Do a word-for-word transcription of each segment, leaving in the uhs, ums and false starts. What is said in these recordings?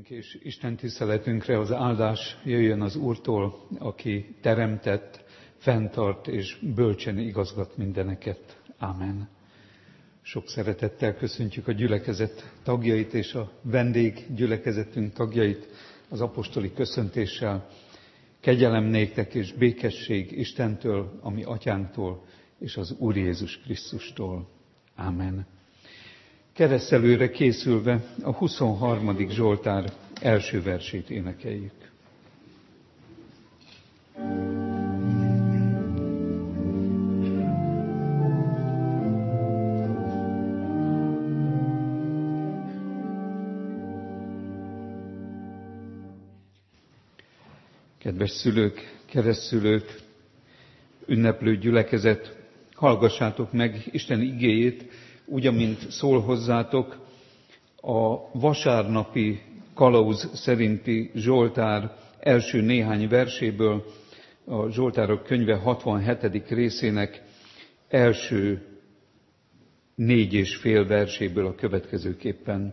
Dicsőségünk és Isten tiszteletünkre az áldás jöjjön az Úrtól, aki teremtett, fenntart és bölcsen igazgat mindeneket. Ámen. Sok szeretettel köszöntjük a gyülekezet tagjait és a vendég gyülekezetünk tagjait az apostoli köszöntéssel. Kegyelem néktek és békesség Istentől, a mi atyánktól és az Úr Jézus Krisztustól. Ámen. Keresztelőre készülve a huszonharmadik Zsoltár első versét énekeljük. Kedves szülők, keresztszülők, ünneplő gyülekezet, hallgassátok meg Isten igéjét, úgy, amint szól hozzátok a vasárnapi kalauz szerinti Zsoltár első néhány verséből, a Zsoltárok könyve hatvanhetedik részének első négy és fél verséből a következőképpen.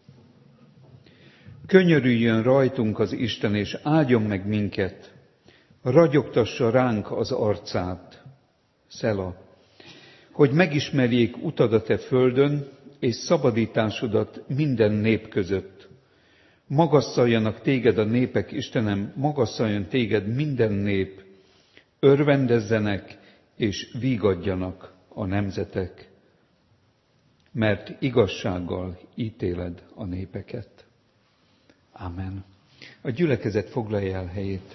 Könyörüljön rajtunk az Isten, és áldjon meg minket, ragyogtassa ránk az arcát, Szela, hogy megismerjék utadat e földön, és szabadításodat minden nép között. Magasszaljanak téged a népek, Istenem, magasszaljon téged minden nép, örvendezzenek és vígadjanak a nemzetek, mert igazsággal ítéled a népeket. Ámen. A gyülekezet foglalja el helyét.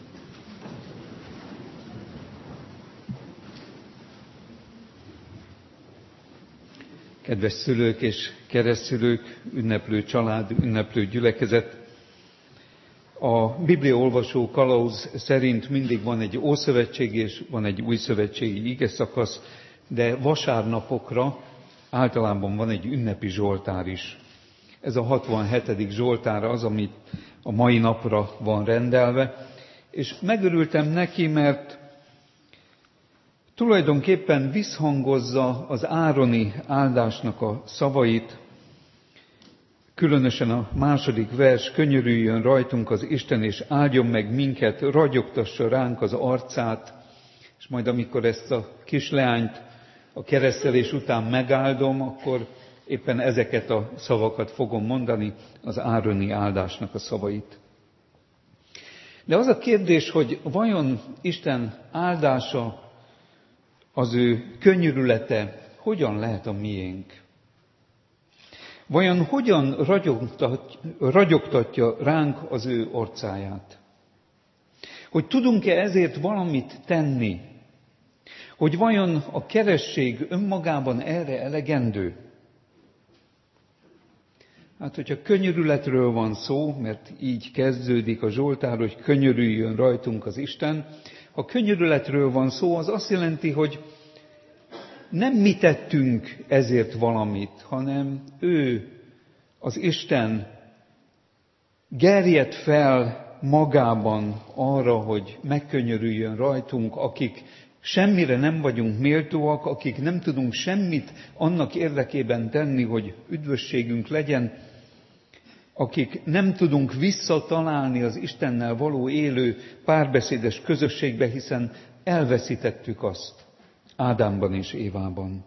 Kedves szülők és keresztszülők, ünneplő család, ünneplő gyülekezet, a bibliaolvasó kalauz szerint mindig van egy ószövetségi és van egy újszövetségi igeszakasz, de vasárnapokra általában van egy ünnepi zsoltár is. Ez a hatvanhetedik Zsoltár az, amit a mai napra van rendelve, és megörültem neki, mert tulajdonképpen visszhangozza az ároni áldásnak a szavait, különösen a második vers, könyörüljön rajtunk az Isten, és áldjon meg minket, ragyogtassa ránk az arcát, és majd amikor ezt a kisleányt a keresztelés után megáldom, akkor éppen ezeket a szavakat fogom mondani, az ároni áldásnak a szavait. De az a kérdés, hogy vajon Isten áldása, az ő könyörülete hogyan lehet a miénk? Vajon hogyan ragyogtat, ragyogtatja ránk az ő orcáját? Hogy tudunk-e ezért valamit tenni? Hogy vajon a keresség önmagában erre elegendő? Hát, hogyha könyörületről van szó, mert így kezdődik a Zsoltár, hogy könyörüljön rajtunk az Isten, ha könyörületről van szó, az azt jelenti, hogy nem mi tettünk ezért valamit, hanem ő, az Isten gerjedt fel magában arra, hogy megkönyörüljön rajtunk, akik semmire nem vagyunk méltóak, akik nem tudunk semmit annak érdekében tenni, hogy üdvösségünk legyen, akik nem tudunk visszatalálni az Istennel való élő párbeszédes közösségbe, hiszen elveszítettük azt Ádámban és Évában.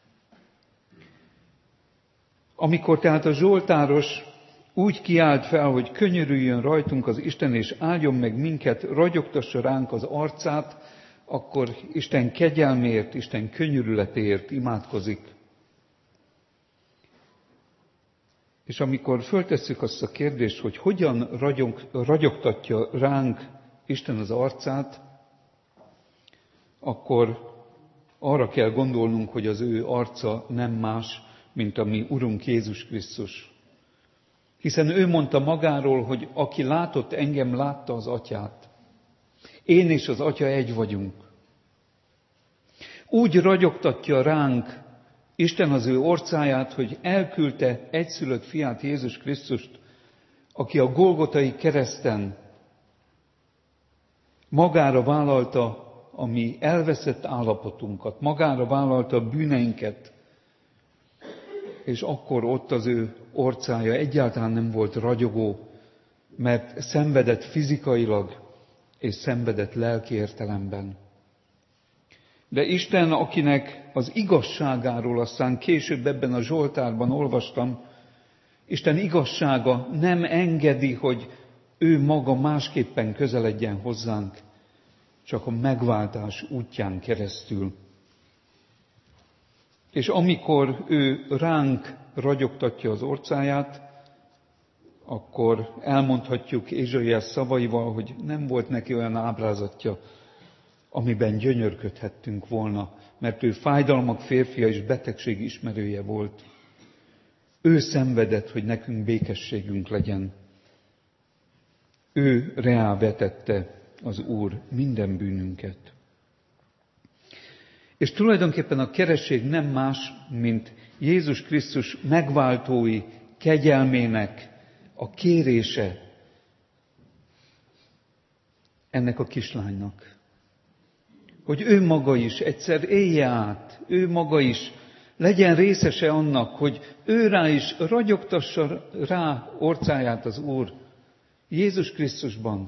Amikor tehát a zsoltáros úgy kiált fel, hogy könyörüljön rajtunk az Isten, és áldjon meg minket, ragyogtassa ránk az arcát, akkor Isten kegyelmért, Isten könyörületéért imádkozik. És amikor föltesszük azt a kérdést, hogy hogyan ragyog, ragyogtatja ránk Isten az arcát, akkor arra kell gondolnunk, hogy az ő arca nem más, mint a mi Urunk Jézus Krisztus. Hiszen ő mondta magáról, hogy aki látott engem, látta az Atyát. Én és az Atya egy vagyunk. Úgy ragyogtatja ránk Isten az ő orcáját, hogy elküldte egyszülött fiát, Jézus Krisztust, aki a Golgotai kereszten magára vállalta a mi elveszett állapotunkat, magára vállalta a bűneinket, és akkor ott az ő orcája egyáltalán nem volt ragyogó, mert szenvedett fizikailag, és szenvedett lelki értelemben. De Isten, akinek az igazságáról aztán később ebben a Zsoltárban olvastam, Isten igazsága nem engedi, hogy ő maga másképpen közeledjen hozzánk, csak a megváltás útján keresztül. És amikor ő ránk ragyogtatja az orcáját, akkor elmondhatjuk Ézsaiás szavaival, hogy nem volt neki olyan ábrázatja, amiben gyönyörködhettünk volna, mert ő fájdalmak férfia és betegség ismerője volt. Ő szenvedett, hogy nekünk békességünk legyen. Ő reá vetette az Úr minden bűnünket. És tulajdonképpen a keresztség nem más, mint Jézus Krisztus megváltói kegyelmének a kérése ennek a kislánynak. Hogy ő maga is egyszer élje át, ő maga is legyen részese annak, hogy ő rá is ragyogtassa rá orcáját az Úr Jézus Krisztusban.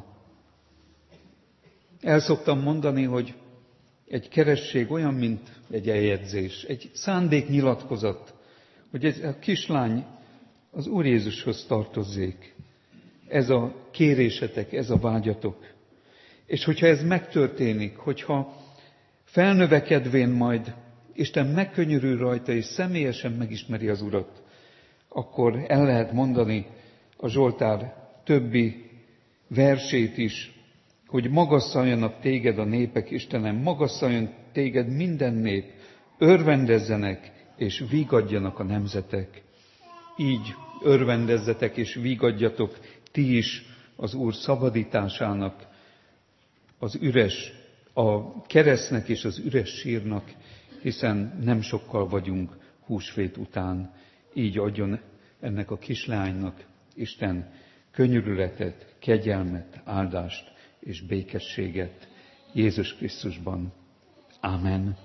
El szoktam mondani, hogy egy keresztség olyan, mint egy eljegyzés, egy szándéknyilatkozat, hogy ez a kislány az Úr Jézushoz tartozzék. Ez a kérésetek, ez a vágyatok. És hogyha ez megtörténik, hogyha felnövekedvén majd Isten megkönyörül rajta, és személyesen megismeri az Urat, akkor el lehet mondani a Zsoltár többi versét is, hogy magasszaljanak téged a népek, Istenem, magasszaljon téged minden nép, örvendezzenek és vígadjanak a nemzetek. Így örvendezzetek és vígadjatok ti is az Úr szabadításának, az üres, a keresztnek és az üres sírnak, hiszen nem sokkal vagyunk húsvét után. Így adjon ennek a kislánynak Isten könyörületet, kegyelmet, áldást és békességet Jézus Krisztusban. Ámen.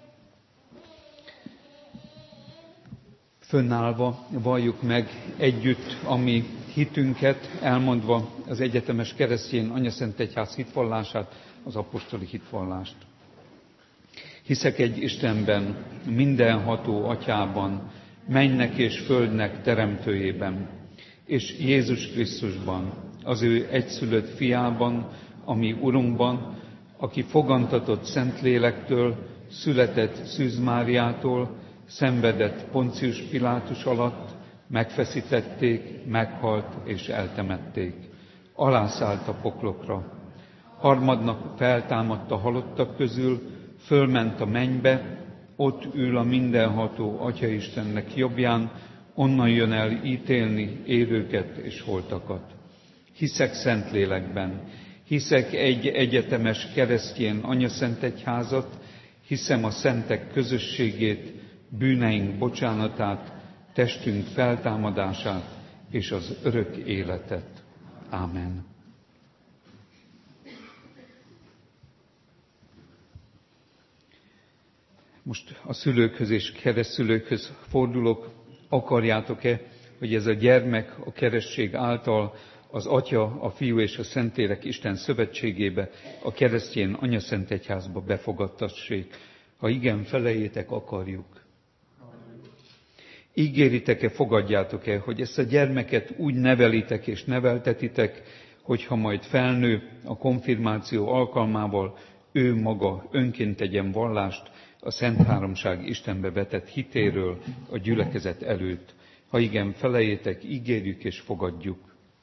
Fönnállva valljuk meg együtt a mi hitünket, elmondva az egyetemes keresztény anyaszentegyház hitvallását, az apostoli hitvallást. Hiszek egy Istenben, mindenható Atyában, mennynek és földnek teremtőjében, és Jézus Krisztusban, az ő egyszülött fiában, ami Urunkban, aki fogantatott Szentlélektől, született Szűz Máriától, szenvedett Poncius Pilátus alatt, megfeszítették, meghalt és eltemették. Alászállt a poklokra. Harmadnap feltámadt a halottak közül, fölment a mennybe, ott ül a mindenható Atya-Istennek jobbján, onnan jön el ítélni élőket és holtakat. Hiszek Szentlélekben, hiszek egy egyetemes keresztény anyaszentegyházat, hiszem a szentek közösségét, bűneink bocsánatát, testünk feltámadását és az örök életet. Ámen. Most a szülőkhöz és keresztszülőkhöz fordulok. Akarjátok-e, hogy ez a gyermek a keresztség által az Atya, a Fiú és a Szentlélek Isten szövetségébe, a keresztény anyaszentegyházba befogadtassék? Ha igen, felejétek, akarjuk. Ígéritek-e, fogadjátok-e, hogy ezt a gyermeket úgy nevelitek és neveltetitek, hogyha majd felnő a konfirmáció alkalmával, ő maga önként tegyen vallást a Szent Háromság Istenbe vetett hitéről a gyülekezet előtt. Ha igen, felejétek, ígérjük és fogadjuk.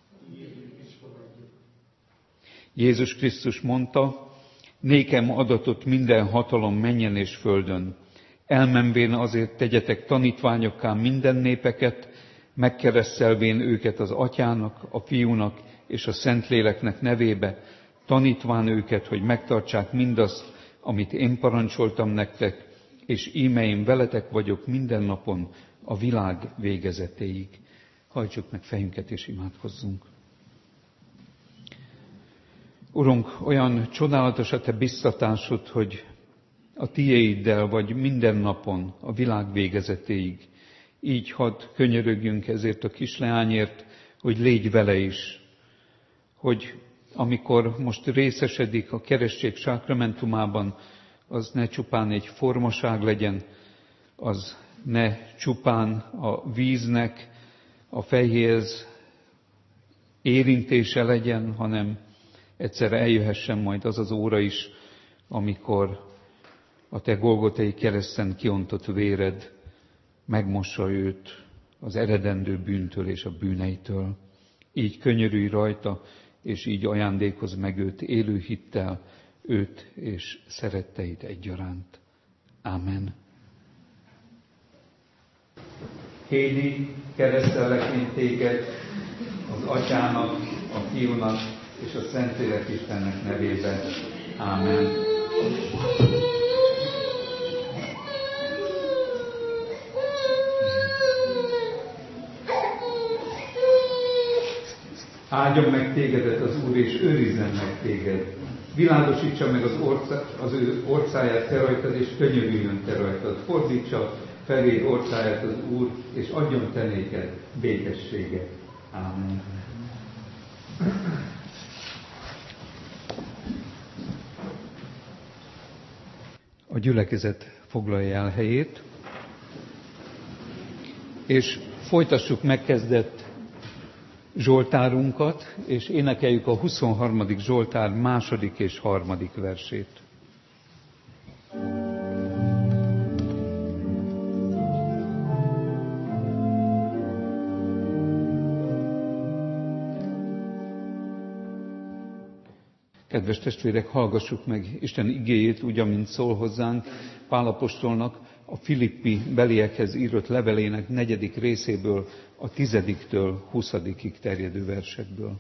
Jézus Krisztus mondta, nékem adatott minden hatalom mennyen és földön. Elmenvén azért tegyetek tanítványokká minden népeket, megkeresztelvén őket az Atyának, a Fiúnak és a Szentléleknek nevébe, tanítván őket, hogy megtartsák mindazt, amit én parancsoltam nektek, és íme én veletek vagyok minden napon a világ végezetéig. Hajtsuk meg fejünket és imádkozzunk. Urunk, olyan csodálatos a Te biztatásod, hogy a Tiéiddel vagy minden napon a világ végezetéig. Így hadd könyörögjünk ezért a kisleányért, hogy légy vele is, hogy amikor most részesedik a keresztség sákramentumában, az ne csupán egy formaság legyen, az ne csupán a víznek a fejéhez érintése legyen, hanem egyszer eljöhessen majd az az óra is, amikor a te Golgotai kereszten kiontott véred megmossa őt az eredendő bűntől és a bűneitől. Így könyörülj rajta, és így ajándékozz meg őt élő hittel, őt és szeretteit egyaránt. Ámen. Hédi, keresztellek én téged az Atyának, a Fiúnak és a Szentlélek Istennek nevében. Ámen. Áldjon meg tégedet az Úr, és őrizzen meg téged. Világosítsa meg az, orca, az ő orcáját te rajtad, és könyörüljön te rajtad. Fordítsa felé orcáját az Úr, és adjon te néked békességet. Ámen. A gyülekezet foglalja el helyét, és folytassuk megkezdett zsoltárunkat, és énekeljük a huszonharmadik zsoltár második és harmadik versét. Kedves testvérek, hallgassuk meg Isten igéjét, úgy, amint szól hozzánk Pál apostolnak a Filippi beliekhez írott levelének negyedik részéből, a tizediktől huszadikig terjedő versekből.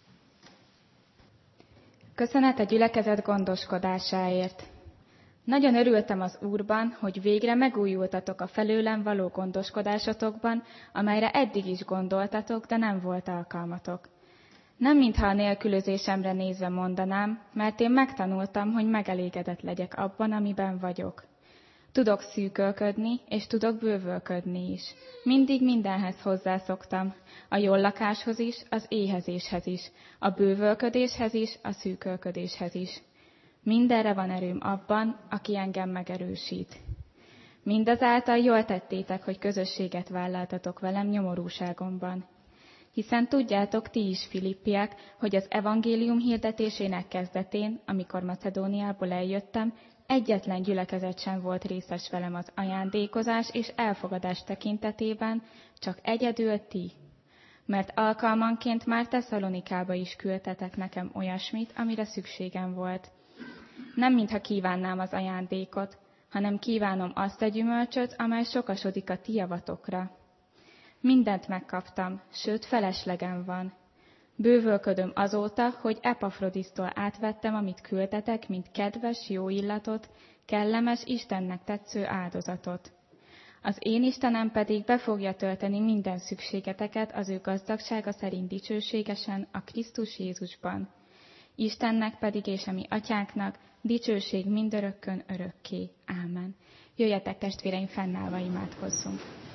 Köszönet a gyülekezet gondoskodásáért. Nagyon örültem az Úrban, hogy végre megújultatok a felőlem való gondoskodásotokban, amelyre eddig is gondoltatok, de nem volt alkalmatok. Nem mintha a nélkülözésemre nézve mondanám, mert én megtanultam, hogy megelégedett legyek abban, amiben vagyok. Tudok szűkölködni, és tudok bővölködni is. Mindig mindenhez hozzászoktam, a jól lakáshoz is, az éhezéshez is, a bővölködéshez is, a szűkölködéshez is. Mindenre van erőm abban, aki engem megerősít. Mindazáltal jól tettétek, hogy közösséget vállaltatok velem nyomorúságomban. Hiszen tudjátok ti is, filippiek, hogy az evangélium hirdetésének kezdetén, amikor Macedóniából eljöttem, egyetlen gyülekezet sem volt részes velem az ajándékozás és elfogadás tekintetében, csak egyedül ti. Mert alkalmanként már Tesszalonikába is küldtetek nekem olyasmit, amire szükségem volt. Nem mintha kívánnám az ajándékot, hanem kívánom azt a gyümölcsöt, amely sokasodik a ti javatokra. Mindent megkaptam, sőt feleslegem van. Bővölködöm azóta, hogy Epafrodisztól átvettem, amit küldtetek, mint kedves, jó illatot, kellemes, Istennek tetsző áldozatot. Az én Istenem pedig be fogja tölteni minden szükségeteket az ő gazdagsága szerint dicsőségesen a Krisztus Jézusban. Istennek pedig és a mi atyánknak dicsőség mindörökkön örökké. Ámen. Jöjjetek, testvéreim, fennállva imádkozzunk.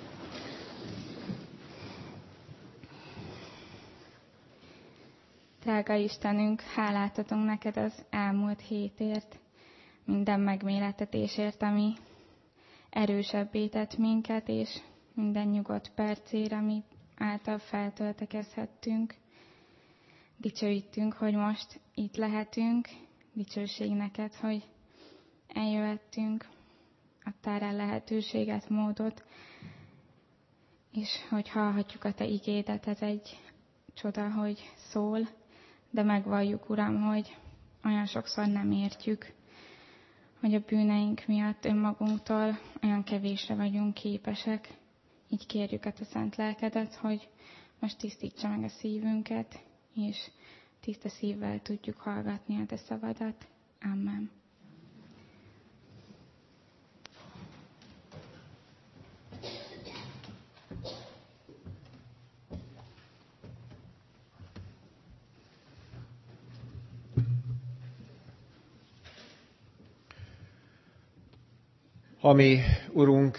Drága Istenünk, hálát adunk neked az elmúlt hétért, minden megmérettetésért, ami erősebbé tett minket, és minden nyugodt percért, amit által feltöltekezhettünk. Dicsőítünk, hogy most itt lehetünk, dicsőség neked, hogy eljöhettünk, adtál rá lehetőséget, módot, és hogy hallhatjuk a te igédet, ez egy csoda, hogy szól, de megvalljuk, Uram, hogy olyan sokszor nem értjük, hogy a bűneink miatt önmagunktól olyan kevésre vagyunk képesek. Így kérjük a te szent lelkedet, hogy most tisztítsa meg a szívünket, és tiszta szívvel tudjuk hallgatni a te szavadat. Amen. Ami Urunk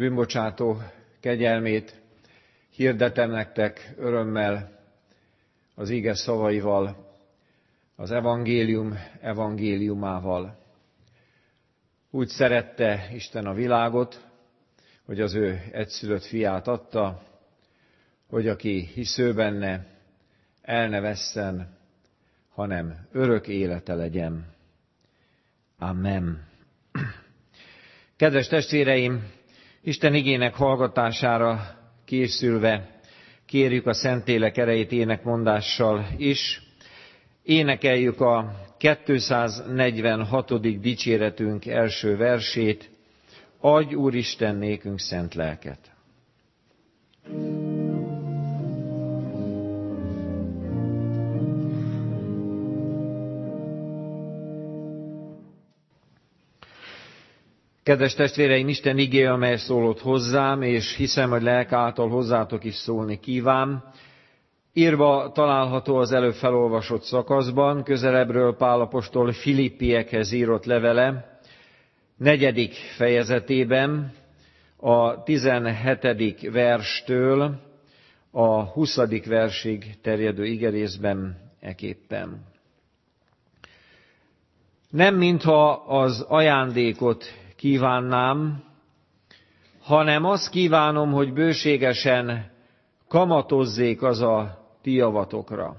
bűnbocsátó kegyelmét hirdetem nektek örömmel az ige szavaival, az evangélium evangéliumával. Úgy szerette Isten a világot, hogy az ő egyszülött fiát adta, hogy aki hisző benne, el ne vesszen, hanem örök élete legyen. Amen. Kedves testvéreim, Isten igének hallgatására készülve kérjük a Szentlélek erejét énekmondással is. Énekeljük a kétszáznegyvenhatodik dicséretünk első versét. Adj, Úristen, nékünk szent lelket! Kedves testvéreim, Isten igéje, amely szólott hozzám, és hiszem, hogy lelk által hozzátok is szólni kíván. Írva található az előbb felolvasott szakaszban, közelebbről Pál apostol Filippiekhez írott levele, negyedik fejezetében, a tizenhetedik verstől a huszadik versig terjedő igerészben eképpen. Nem mintha az ajándékot kívánnám, hanem azt kívánom, hogy bőségesen kamatozzék az a ti javatokra.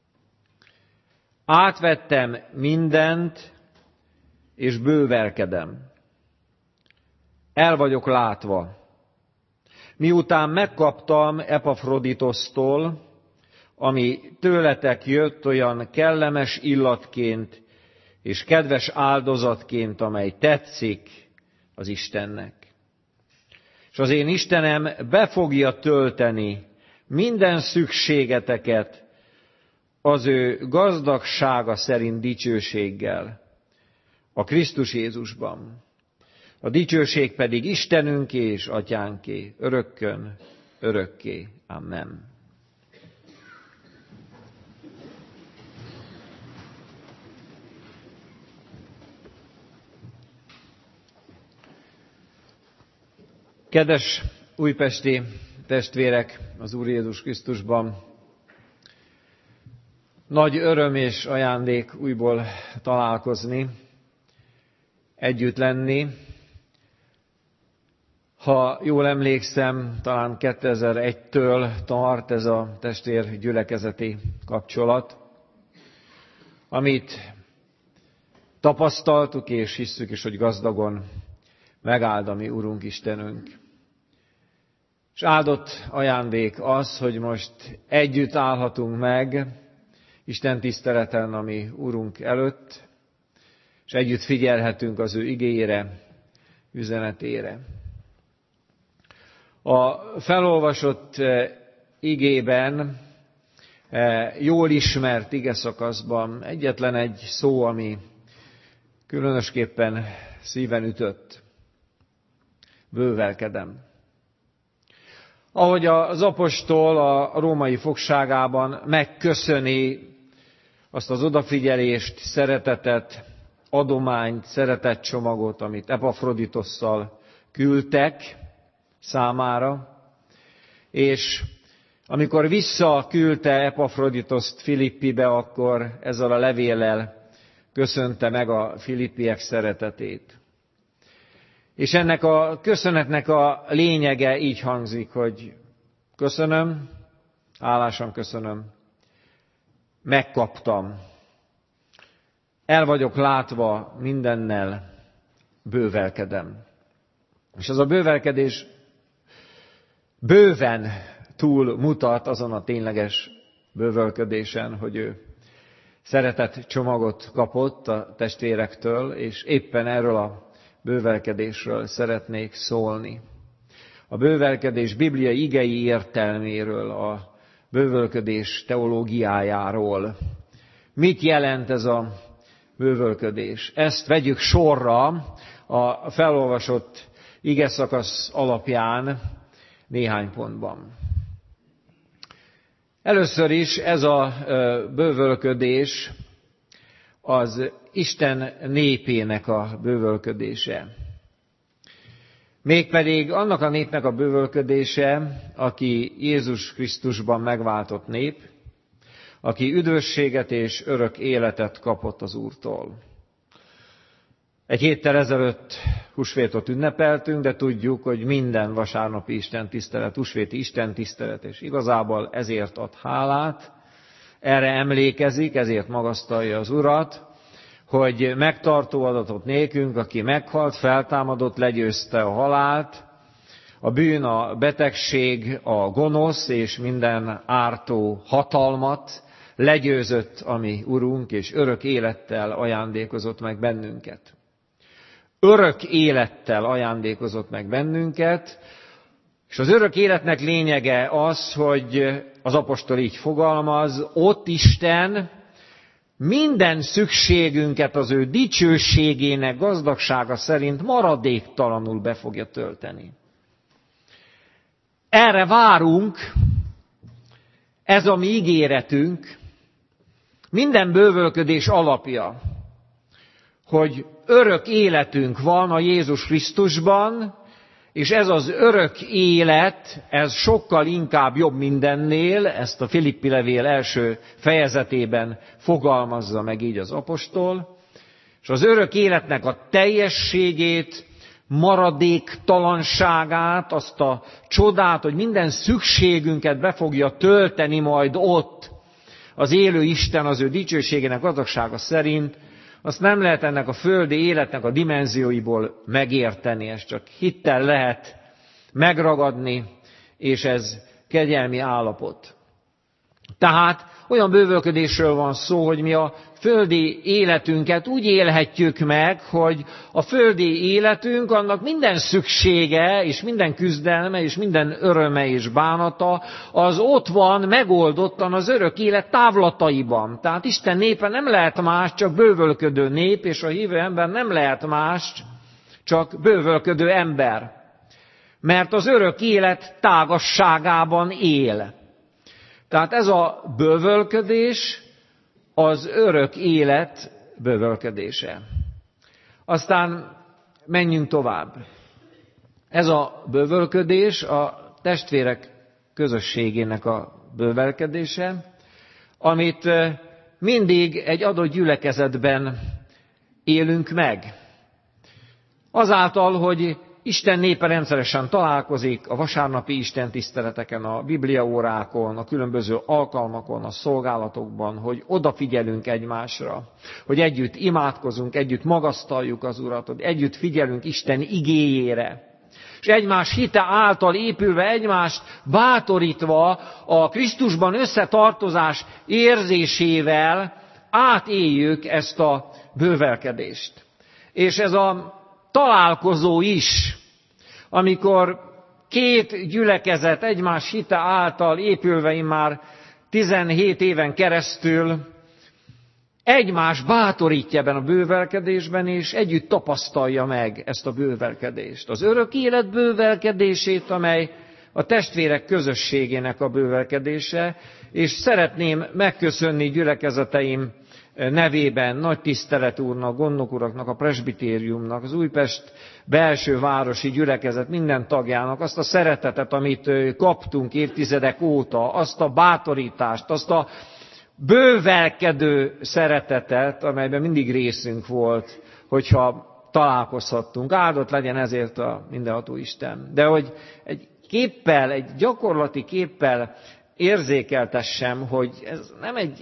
Átvettem mindent, és bővelkedem. El vagyok látva. Miután megkaptam Epafroditosztól, ami tőletek jött olyan kellemes illatként, és kedves áldozatként, amely tetszik az Istennek. És az én Istenem be fogja tölteni minden szükségeteket az ő gazdagsága szerint dicsőséggel a Krisztus Jézusban. A dicsőség pedig Istenünké és Atyánké, örökkön, örökké. Amen. Kedves újpesti testvérek az Úr Jézus Krisztusban, nagy öröm és ajándék újból találkozni, együtt lenni. Ha jól emlékszem, talán kétezer-egytől tart ez a testvér gyülekezeti kapcsolat, amit tapasztaltuk és hisszük is, hogy gazdagon megáld a mi Urunk Istenünk. És áldott ajándék az, hogy most együtt állhatunk meg Isten tiszteleten a mi Urunk előtt, és együtt figyelhetünk az ő igéjére, üzenetére. A felolvasott igében, jól ismert igeszakaszban egyetlen egy szó, ami különösképpen szíven ütött. Bővelkedem. Ahogy az apostol a római fogságában megköszöni azt az odafigyelést, szeretetet, adományt, szeretetcsomagot, amit Epafroditosszal küldtek számára, és amikor visszaküldte Epafroditoszt Filippibe, akkor ezzel a levéllel köszönte meg a filippiek szeretetét. És ennek a köszönetnek a lényege így hangzik, hogy köszönöm, hálásan köszönöm, megkaptam, el vagyok látva mindennel, bővelkedem. És az a bővelkedés bőven túl mutat azon a tényleges bővölködésen, hogy ő szeretett csomagot kapott a testvérektől, és éppen erről a bővelkedésről szeretnék szólni. A bővelkedés bibliai igei értelméről, a bővölködés teológiájáról. Mit jelent ez a bővölködés? Ezt vegyük sorra a felolvasott igeszakasz alapján néhány pontban. Először is ez a bővölködés az Isten népének a bővölködése. Mégpedig annak a népnek a bővölködése, aki Jézus Krisztusban megváltott nép, aki üdvösséget és örök életet kapott az Úrtól. Egy héttel ezelőtt húsvétot ünnepeltünk, de tudjuk, hogy minden vasárnapi istentisztelet, húsvéti istentisztelet, és igazából ezért ad hálát, erre emlékezik, ezért magasztalja az Urat, hogy megtartó adatot nékünk, aki meghalt, feltámadott, legyőzte a halált, a bűn, a betegség, a gonosz és minden ártó hatalmat legyőzött a mi Urunk, és örök élettel ajándékozott meg bennünket. Örök élettel ajándékozott meg bennünket, és az örök életnek lényege az, hogy az apostol így fogalmaz, ott Isten minden szükségünket az ő dicsőségének gazdagsága szerint maradéktalanul be fogja tölteni. Erre várunk, ez a mi ígéretünk, minden bővölködés alapja, hogy örök életünk van a Jézus Krisztusban, és ez az örök élet, ez sokkal inkább jobb mindennél, ezt a Filippi levél első fejezetében fogalmazza meg így az apostol, és az örök életnek a teljességét, maradéktalanságát, azt a csodát, hogy minden szükségünket be fogja tölteni majd ott az élő Isten az ő dicsőségének gazdagsága szerint, azt nem lehet ennek a földi életnek a dimenzióiból megérteni, ezt csak hittel lehet megragadni, és ez kegyelmi állapot. Tehát olyan bővölködésről van szó, hogy mi a földi életünket úgy élhetjük meg, hogy a földi életünk, annak minden szüksége, és minden küzdelme, és minden öröme és bánata, az ott van megoldottan az örök élet távlataiban. Tehát Isten népe nem lehet más, csak bővölködő nép, és a hívő ember nem lehet más, csak bővölködő ember. Mert az örök élet tágasságában él. Tehát ez a bővölködés az örök élet bővölködése. Aztán menjünk tovább. Ez a bővölködés a testvérek közösségének a bővelkedése, amit mindig egy adott gyülekezetben élünk meg. Azáltal, hogy Isten népe rendszeresen találkozik a vasárnapi istentiszteleteken, a bibliaórákon, a különböző alkalmakon, a szolgálatokban, hogy odafigyelünk egymásra, hogy együtt imádkozunk, együtt magasztaljuk az Urat, hogy együtt figyelünk Isten igéjére. És egymás hite által épülve, egymást bátorítva a Krisztusban összetartozás érzésével átéljük ezt a bővelkedést. És ez a találkozó is, amikor két gyülekezet egymás hite által épülve immár tizenhét éven keresztül egymás bátorítja ebben a bővelkedésben, és együtt tapasztalja meg ezt a bővelkedést. Az örök élet bővelkedését, amely a testvérek közösségének a bővelkedése, és szeretném megköszönni gyülekezeteim nevében Nagy Tisztelet úrnak, Gondnok uraknak, a presbitériumnak, az Újpest belső városi gyülekezet minden tagjának azt a szeretetet, amit kaptunk évtizedek óta, azt a bátorítást, azt a bővelkedő szeretetet, amelyben mindig részünk volt, hogyha találkozhattunk. Áldott legyen ezért a mindenható Isten. De hogy egy képpel, egy gyakorlati képpel érzékeltessem, hogy ez nem egy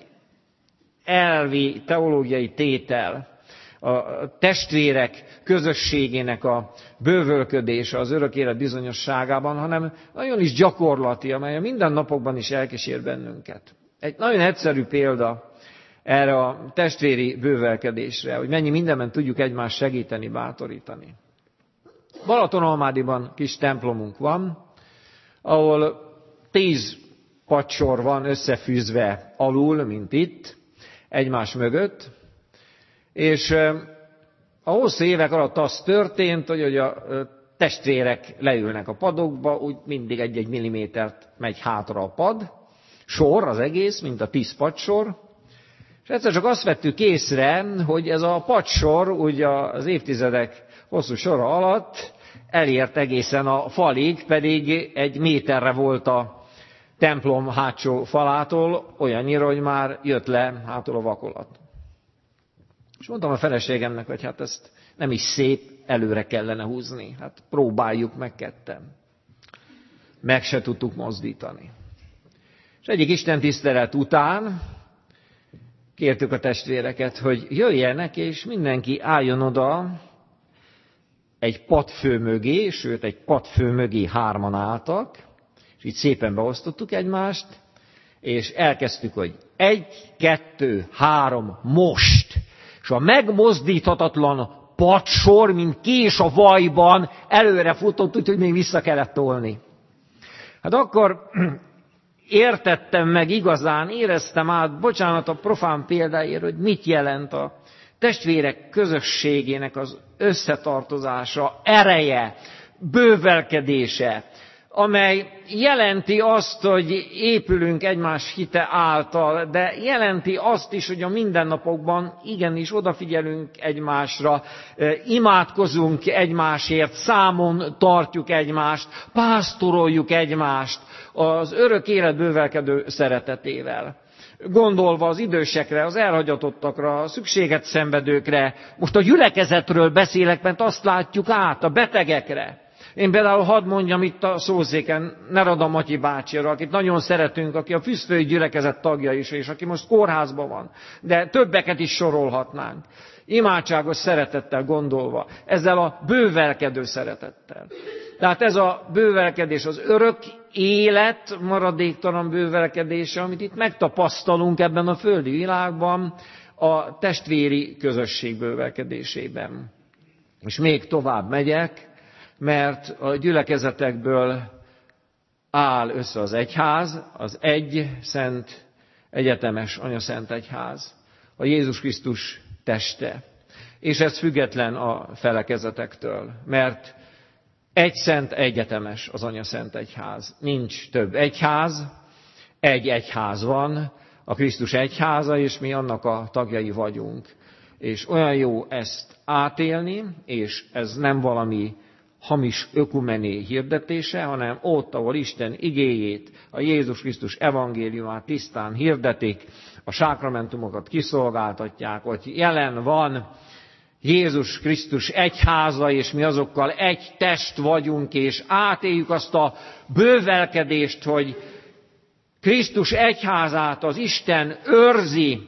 elvi, teológiai tétel, a testvérek közösségének a bővölködése az örök élet bizonyosságában, hanem nagyon is gyakorlati, amely a mindennapokban is elkísér bennünket. Egy nagyon egyszerű példa erre a testvéri bővelkedésre, hogy mennyi mindenben tudjuk egymást segíteni, bátorítani. Balatonalmádiban kis templomunk van, ahol tíz padsor van összefűzve alul, mint itt, egymás mögött, és a hosszú évek alatt az történt, hogy a testvérek leülnek a padokba, úgy mindig egy-egy millimétert megy hátra a pad, sor az egész, mint a tíz padsor, és egyszer csak azt vettük észre, hogy ez a padsor úgy az évtizedek hosszú sora alatt elért egészen a falig, pedig egy méterre volt a templom hátsó falától, olyannyira, hogy már jött le hátul a vakolat. És mondtam a feleségemnek, hogy hát ezt nem is szép, előre kellene húzni. Hát próbáljuk meg ketten. Meg se tudtuk mozdítani. És egyik istentisztelet után kértük a testvéreket, hogy jöjjenek, és mindenki álljon oda egy padfő mögé, sőt egy padfő mögé hárman álltak, és így szépen beosztottuk egymást, és elkezdtük, hogy egy, kettő, három, most! És a megmozdíthatatlan padsor, mint kés a vajban, előre futott, úgyhogy még vissza kellett tolni. Hát akkor értettem meg igazán, éreztem át, bocsánat a profán példáért, hogy mit jelent a testvérek közösségének az összetartozása, ereje, bővelkedése, amely jelenti azt, hogy épülünk egymás hite által, de jelenti azt is, hogy a mindennapokban igenis odafigyelünk egymásra, imádkozunk egymásért, számon tartjuk egymást, pásztoroljuk egymást az örök élet bővelkedő szeretetével. Gondolva az idősekre, az elhagyatottakra, a szükséget szenvedőkre, most a gyülekezetről beszélek, mert azt látjuk át, a betegekre. Én például hadd mondjam itt a szószéken Nerada Matyi bácsira, akit nagyon szeretünk, aki a Füszfői gyülekezet tagja is, és aki most kórházban van, de többeket is sorolhatnánk. Imádságos szeretettel gondolva, ezzel a bővelkedő szeretettel. Tehát ez a bővelkedés, az örök élet maradéktalan bővelkedése, amit itt megtapasztalunk ebben a földi világban, a testvéri közösség bővelkedésében. És még tovább megyek, mert a gyülekezetekből áll össze az egyház, az egy szent, egyetemes anyaszent egyház, a Jézus Krisztus teste. És ez független a felekezetektől, mert egy szent, egyetemes az anyaszent egyház. Nincs több egyház, egy egyház van, a Krisztus egyháza, és mi annak a tagjai vagyunk. És olyan jó ezt átélni, és ez nem valami hamis ökumené hirdetése, hanem ott, ahol Isten igéjét, a Jézus Krisztus evangéliumát tisztán hirdetik, a sákramentumokat kiszolgáltatják, hogy jelen van Jézus Krisztus egyháza, és mi azokkal egy test vagyunk, és átéljük azt a bővelkedést, hogy Krisztus egyházát az Isten őrzi,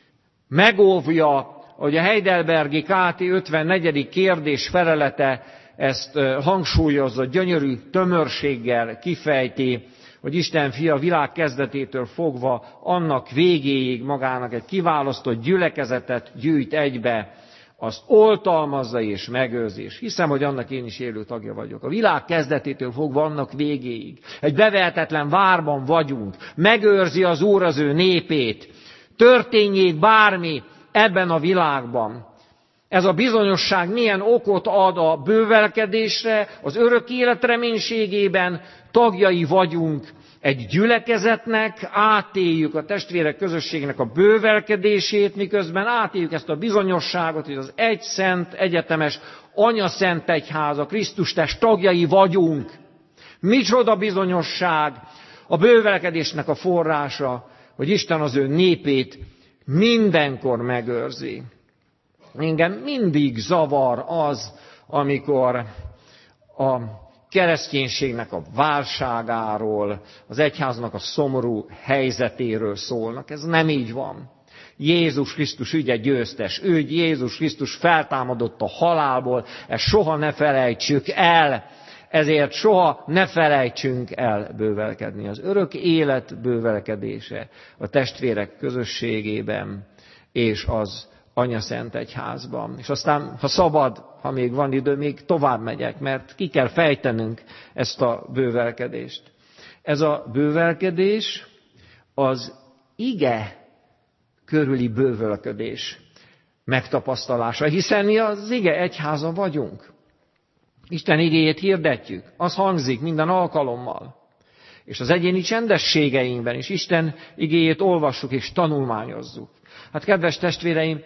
megóvja, hogy a Heidelbergi K T ötvennegyedik kérdés felelete ezt hangsúlyozza, gyönyörű tömörséggel kifejti, hogy Isten fia világ kezdetétől fogva annak végéig magának egy kiválasztott gyülekezetet gyűjt egybe, azt oltalmazza és megőrzi. És hiszem, hogy annak én is élő tagja vagyok. A világ kezdetétől fogva annak végéig. Egy bevehetetlen várban vagyunk. Megőrzi az Úr az ő népét. Történjék bármi ebben a világban. Ez a bizonyosság milyen okot ad a bővelkedésre, az örök élet reménységében tagjai vagyunk egy gyülekezetnek, átéljük a testvérek közösségnek a bővelkedését, miközben átéljük ezt a bizonyosságot, hogy az egy szent, egyetemes anyaszent egyház, a Krisztus test tagjai vagyunk. Micsoda bizonyosság, a bővelkedésnek a forrása, hogy Isten az ő népét mindenkor megőrzi. Engem mindig zavar az, amikor a kereszténységnek a válságáról, az egyháznak a szomorú helyzetéről szólnak. Ez nem így van. Jézus Krisztus ügye győztes. Ő, Jézus Krisztus feltámadott a halálból. Ezt soha ne felejtsük el. Ezért soha ne felejtsünk el bővelkedni. Az örök élet bővelkedése a testvérek közösségében, és az anyaszent egyházban. És aztán, ha szabad, ha még van idő, még tovább megyek, mert ki kell fejtenünk ezt a bővelkedést. Ez a bővelkedés az ige körüli bővelkedés megtapasztalása, hiszen mi az ige egyháza vagyunk. Isten igéjét hirdetjük, az hangzik minden alkalommal. És az egyéni csendességeinkben is Isten igéjét olvassuk és tanulmányozzuk. Hát kedves testvéreim,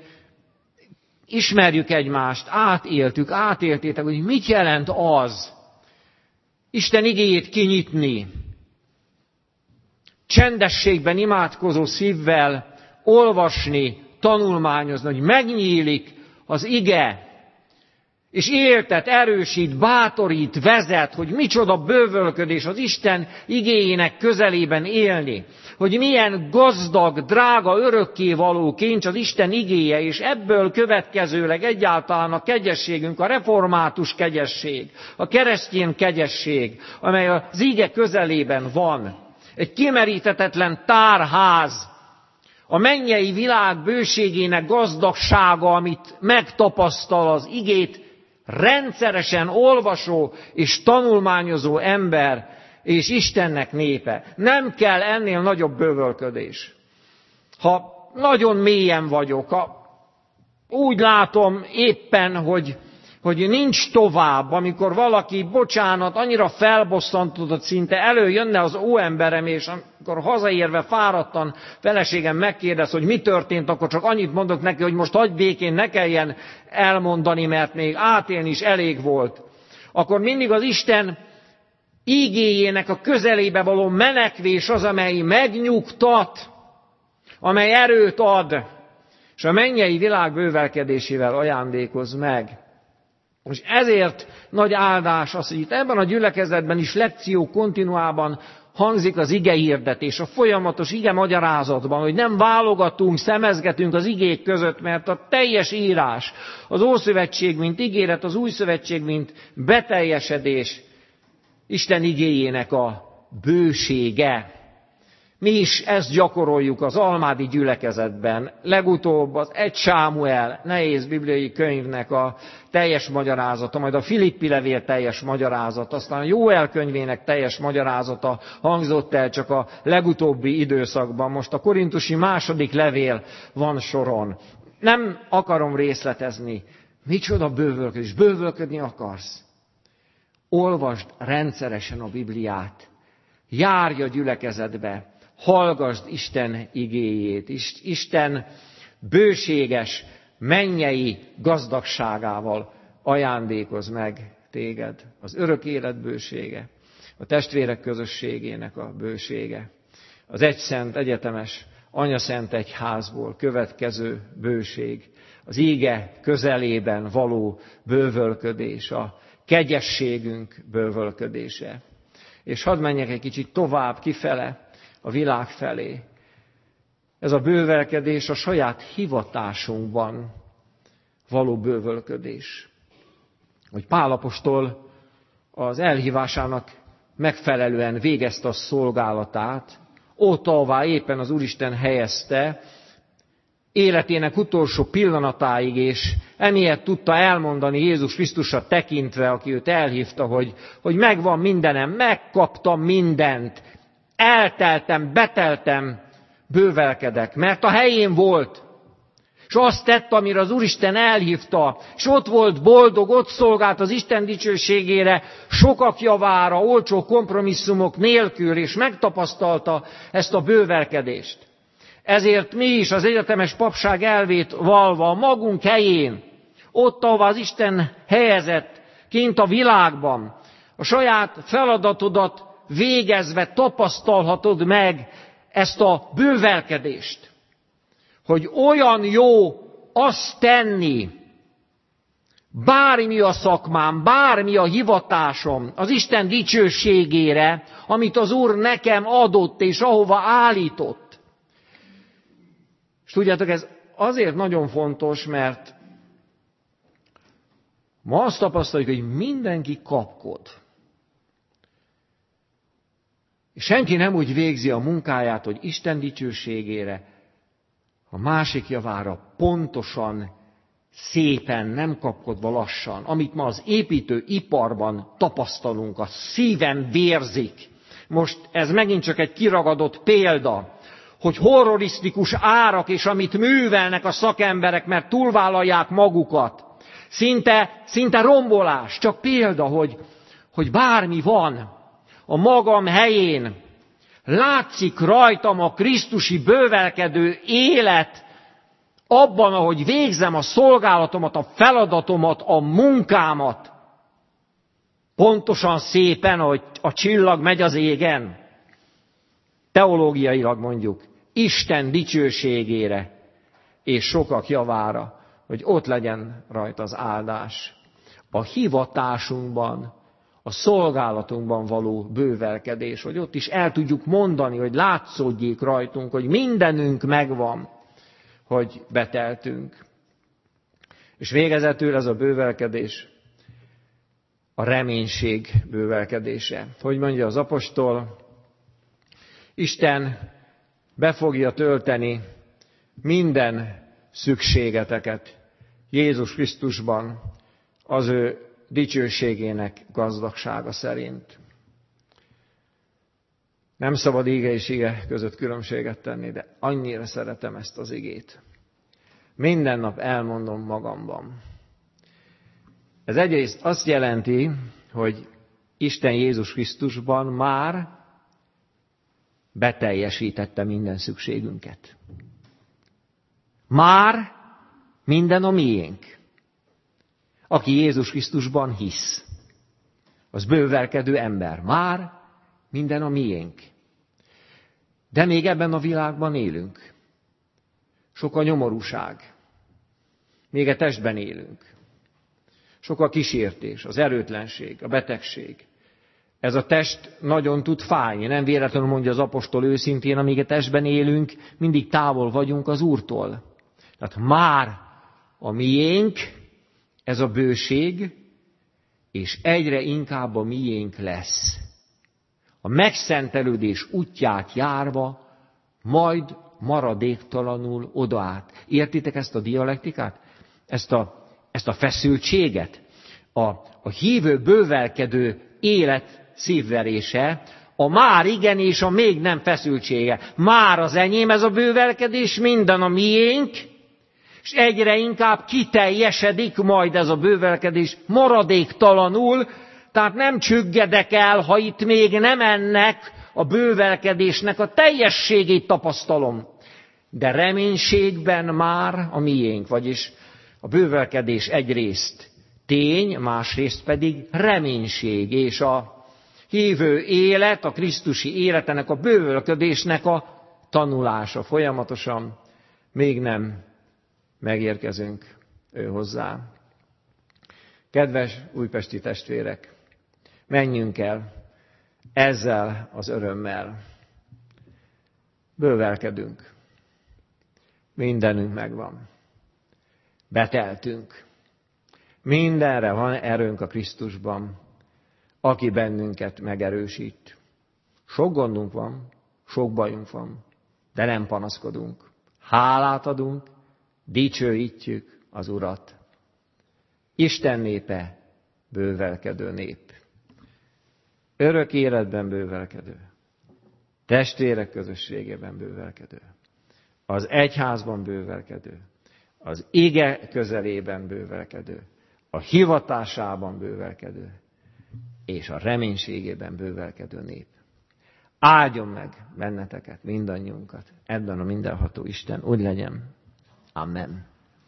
ismerjük egymást, átéltük, átéltétek, hogy mit jelent az, Isten igéjét kinyitni, csendességben imádkozó szívvel olvasni, tanulmányozni, hogy megnyílik az ige, és éltet, erősít, bátorít, vezet, hogy micsoda bővölködés az Isten igéjének közelében élni, hogy milyen gazdag, drága, örökkévaló kincs az Isten igéje, és ebből következőleg egyáltalán a kegyességünk, a református kegyesség, a keresztény kegyesség, amely az ige közelében van. Egy kimeríthetetlen tárház, a mennyei világ bőségének gazdagsága, amit megtapasztal az igét rendszeresen olvasó és tanulmányozó ember és Istennek népe. Nem kell ennél nagyobb bővölködés. Ha nagyon mélyen vagyok, ha úgy látom éppen, hogy, hogy nincs tovább, amikor valaki, bocsánat, annyira felbosszantott, szinte előjönne az óemberem, és amikor hazaérve fáradtan feleségem megkérdez, hogy mi történt, akkor csak annyit mondok neki, hogy most hagyj békén, ne kelljen elmondani, mert még átélni is elég volt. Akkor mindig az Isten ígéjének a közelébe való menekvés az, amely megnyugtat, amely erőt ad, és a mennyei világ bővelkedésével ajándékoz meg. És ezért nagy áldás az, hogy itt ebben a gyülekezetben is lekció kontinuában hangzik az ige hirdetés, a folyamatos ige magyarázatban, hogy nem válogatunk, szemezgetünk az igék között, mert a teljes írás, az Ószövetség, mint ígéret, az Új Szövetség, mint beteljesedés, Isten igéjének a bősége. Mi is ezt gyakoroljuk az almádi gyülekezetben. Legutóbb az egy Sámuel nehéz bibliai könyvnek a teljes magyarázata, majd a Filippi levél teljes magyarázata, aztán a Jóel könyvének teljes magyarázata hangzott el csak a legutóbbi időszakban. Most a korintusi második levél van soron. Nem akarom részletezni. Micsoda bővölködés? Bővölködni akarsz? Olvasd rendszeresen a Bibliát. Járj a gyülekezetbe. Hallgasd Isten igéjét, Isten bőséges, mennyei gazdagságával ajándékoz meg téged. Az örök élet bősége, a testvérek közösségének a bősége, az egyszent, egyetemes, anyaszent egyházból következő bőség, az íge közelében való bővölködés, a kegyességünk bővölködése. És hadd menjek egy kicsit tovább kifele, a világ felé. Ez a bővelkedés a saját hivatásunkban való bővölködés. Hogy Pál apostol az elhívásának megfelelően végezte a szolgálatát, ott, ahová éppen az Úristen helyezte, életének utolsó pillanatáig, és emiatt tudta elmondani Jézus Krisztusra tekintve, aki őt elhívta, hogy, hogy megvan mindenem, megkaptam mindent, elteltem, beteltem, bővelkedek, mert a helyén volt, és azt tett, amire az Úristen elhívta, és ott volt boldog, ott szolgált az Isten dicsőségére, sokak javára, olcsó kompromisszumok nélkül, és megtapasztalta ezt a bővelkedést. Ezért mi is az egyetemes papság elvét valva a magunk helyén, ott, ahova az Isten helyezett, kint a világban, a saját feladatodat végezve tapasztalhatod meg ezt a bővelkedést. Hogy olyan jó azt tenni, bármi a szakmám, bármi a hivatásom az Isten dicsőségére, amit az Úr nekem adott és ahova állított. És tudjátok, ez azért nagyon fontos, mert ma azt tapasztaljuk, hogy mindenki kapkod. És senki nem úgy végzi a munkáját, hogy Isten dicsőségére, a másik javára pontosan, szépen, nem kapkodva lassan. Amit ma az építőiparban tapasztalunk, a szívem vérzik. Most ez megint csak egy kiragadott példa, hogy horrorisztikus árak, és amit művelnek a szakemberek, mert túlvállalják magukat. Szinte, szinte rombolás. Csak példa, hogy, hogy bármi van a magam helyén, látszik rajtam a krisztusi bővelkedő élet, abban, ahogy végzem a szolgálatomat, a feladatomat, a munkámat. Pontosan szépen, ahogy a csillag megy az égen. teológiailag mondjuk, Isten dicsőségére és sokak javára, hogy ott legyen rajta az áldás. A hivatásunkban, a szolgálatunkban való bővelkedés, hogy ott is el tudjuk mondani, hogy látszódjék rajtunk, hogy mindenünk megvan, hogy beteltünk. És végezetül ez a bővelkedés a reménység bővelkedése. Hogy mondja az apostol, Isten be fogja tölteni minden szükségeteket Jézus Krisztusban az ő dicsőségének gazdagsága szerint. Nem szabad íge és ige között különbséget tenni, de annyira szeretem ezt az igét. Minden nap elmondom magamban. Ez egyrészt azt jelenti, hogy Isten Jézus Krisztusban már beteljesítette minden szükségünket. Már minden a miénk. Aki Jézus Krisztusban hisz, az bővelkedő ember. Már minden a miénk. De még ebben a világban élünk. Sok a nyomorúság. Még a testben élünk. Sok a kísértés, az erőtlenség, a betegség. Ez a test nagyon tud fájni. Nem véletlenül mondja az apostol őszintén, amíg a testben élünk, mindig távol vagyunk az Úrtól. Tehát már a miénk, ez a bőség, és egyre inkább a miénk lesz. A megszentelődés útját járva, majd maradéktalanul oda át. Értitek ezt a dialektikát? Ezt a, ezt a feszültséget? A, a hívő bővelkedő élet szívverése, a már igen és a még nem feszültsége. Már az enyém ez a bővelkedés, minden a miénk, és egyre inkább kiteljesedik majd ez a bővelkedés maradéktalanul, tehát nem csüggedek el, ha itt még nem ennek a bővelkedésnek a teljességét tapasztalom. De reménységben már a miénk, vagyis a bővelkedés egyrészt tény, másrészt pedig reménység, és a hívő élet, a krisztusi életenek a bővelkedésnek a tanulása folyamatosan, még nem megérkezünk ő hozzá. Kedves újpesti testvérek, menjünk el ezzel az örömmel. Bővelkedünk. Mindenünk megvan. Beteltünk. Mindenre van erőnk a Krisztusban, aki bennünket megerősít. Sok gondunk van, sok bajunk van, de nem panaszkodunk. Hálát adunk, dicsőítjük az Urat. Isten népe, bővelkedő nép. Örök életben bővelkedő. Testvérek közösségében bővelkedő. Az egyházban bővelkedő. Az ige közelében bővelkedő. A hivatásában bővelkedő. És a reménységében bővelkedő nép. Áldjon meg benneteket, mindannyiunkat. Ebben a mindenható Isten úgy legyen. Amen.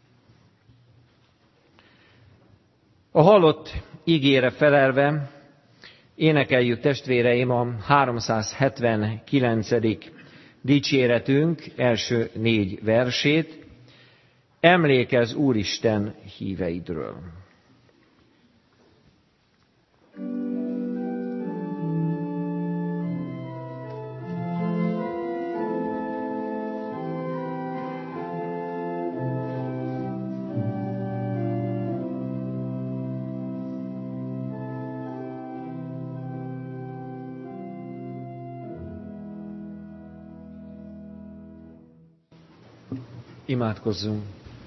A hallott igére felelve énekeljük testvéreim a háromszázhetvenkilencedik dicséretünk első négy versét. Emlékezz Úristen híveidről. Imádkozzunk.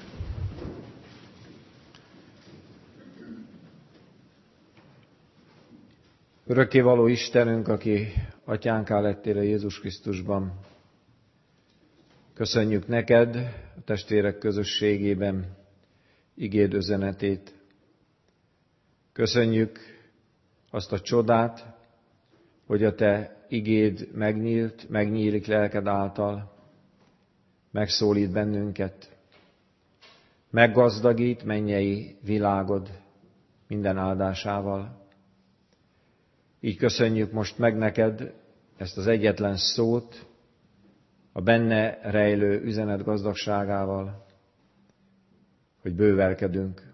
Örökkévaló Istenünk, aki atyánká lettél a Jézus Krisztusban, köszönjük neked a testvérek közösségében igéd üzenetét. Köszönjük azt a csodát, hogy a te igéd megnyílt, megnyílik lelked által, megszólít bennünket, meggazdagít mennyei világod minden áldásával. Így köszönjük most meg neked ezt az egyetlen szót a benne rejlő üzenet gazdagságával, hogy bővelkedünk.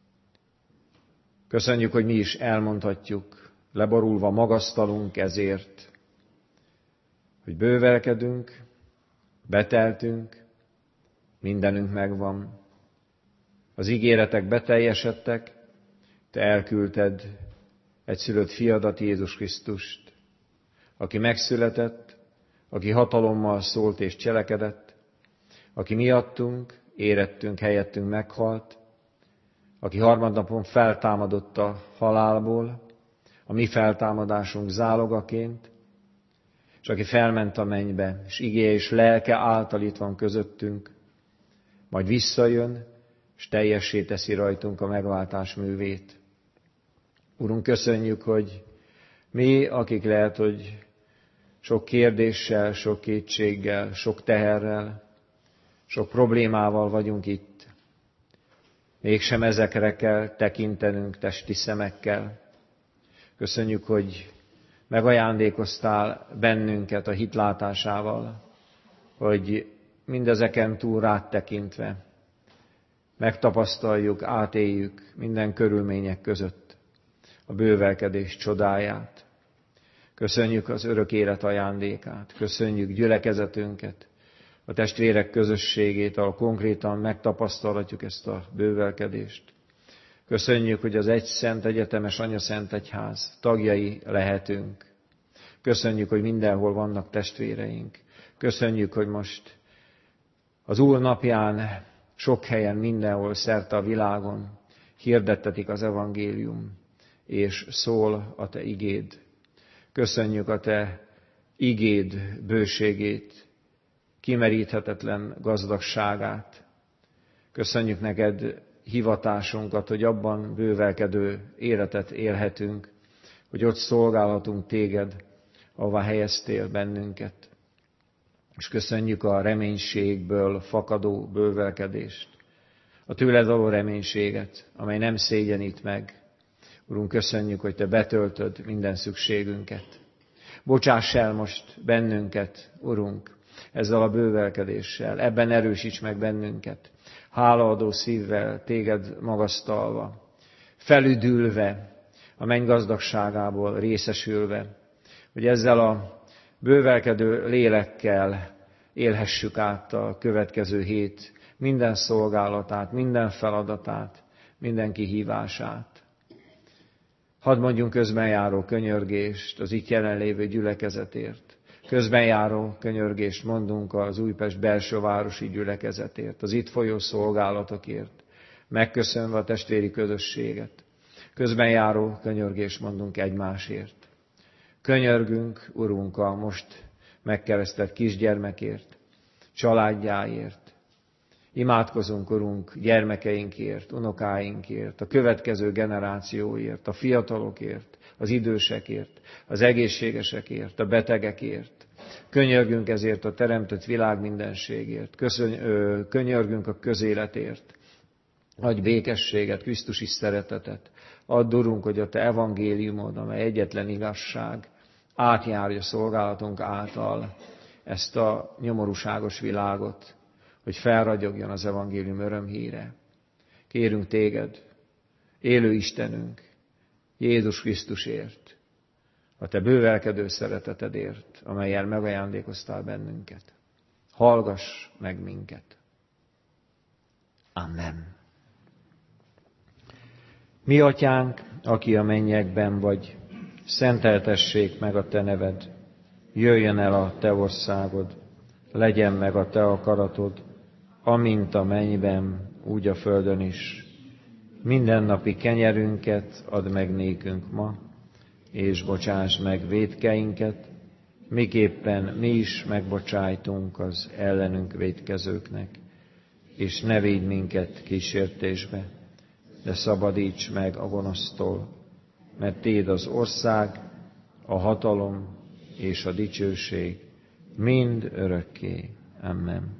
Köszönjük, hogy mi is elmondhatjuk, leborulva magasztalunk ezért, hogy bővelkedünk, beteltünk, mindenünk megvan. Az ígéretek beteljesedtek, te elküldted egyszülött fiadat, Jézus Krisztust, aki megszületett, aki hatalommal szólt és cselekedett, aki miattunk, érettünk, helyettünk meghalt, aki harmadnapon feltámadott a halálból, a mi feltámadásunk zálogaként, és aki felment a mennybe, és igéje és lelke által itt van közöttünk, majd visszajön, és teljessé teszi rajtunk a megváltás művét. Urunk, köszönjük, hogy mi, akik lehet, hogy sok kérdéssel, sok kétséggel, sok teherrel, sok problémával vagyunk itt, mégsem ezekre kell tekintenünk testi szemekkel. Köszönjük, hogy megajándékoztál bennünket a hitlátásával, hogy mindezeken túl rád tekintve megtapasztaljuk, átéljük minden körülmények között a bővelkedés csodáját. Köszönjük az örök élet ajándékát, köszönjük gyülekezetünket, a testvérek közösségét, ahol konkrétan megtapasztalhatjuk ezt a bővelkedést. Köszönjük, hogy az egy szent egyetemes anyaszent egyház tagjai lehetünk. Köszönjük, hogy mindenhol vannak testvéreink. Köszönjük, hogy most az Úr napján sok helyen, mindenhol, szerte a világon hirdettetik az evangélium, és szól a te igéd. Köszönjük a te igéd bőségét, kimeríthetetlen gazdagságát. Köszönjük neked hivatásunkat, hogy abban bővelkedő életet élhetünk, hogy ott szolgálhatunk téged, ahová helyeztél bennünket. És köszönjük a reménységből fakadó bővelkedést, a tőled való reménységet, amely nem szégyenít meg. Urunk, köszönjük, hogy te betöltöd minden szükségünket. Bocsáss el most bennünket, Urunk, ezzel a bővelkedéssel, ebben erősíts meg bennünket, hálaadó szívvel, téged magasztalva, felüdülve, a menny gazdagságából részesülve, hogy ezzel a bővelkedő lélekkel élhessük át a következő hét minden szolgálatát, minden feladatát, minden kihívását. Hadd mondjunk közbenjáró könyörgést az itt jelenlévő gyülekezetért. Közbenjáró könyörgést mondunk az Újpest belső városi gyülekezetért, az itt folyó szolgálatokért, megköszönve a testvéri közösséget. Közbenjáró könyörgést mondunk egymásért. Könyörgünk, Urunk, a most megkeresztelt kisgyermekért, családjáért. Imádkozunk, Urunk, gyermekeinkért, unokáinkért, a következő generációért, a fiatalokért, az idősekért, az egészségesekért, a betegekért. Könyörgünk ezért a teremtett világ mindenségért. Köszönj, ö, könyörgünk a közéletért. Adj békességet, Krisztusi szeretetet. Add, Urunk, hogy a te evangéliumod, amely egyetlen igazság, átjárja szolgálatunk által ezt a nyomorúságos világot, hogy felragyogjon az evangélium örömhíre. Kérünk téged, élő Istenünk, Jézus Krisztusért, a te bővelkedő szeretetedért, amellyel megajándékoztál bennünket. Hallgass meg minket. Amen. Mi atyánk, aki a mennyekben vagy, szenteltessék meg a te neved, jöjjön el a te országod, legyen meg a te akaratod, amint a mennyben, úgy a földön is. Mindennapi kenyerünket add meg nékünk ma, és bocsáss meg vétkeinket, miképpen mi is megbocsájtunk az ellenünk vétkezőknek, és ne védj minket kísértésbe, de szabadíts meg a gonosztól, mert téd az ország, a hatalom és a dicsőség mind örökké. Amen.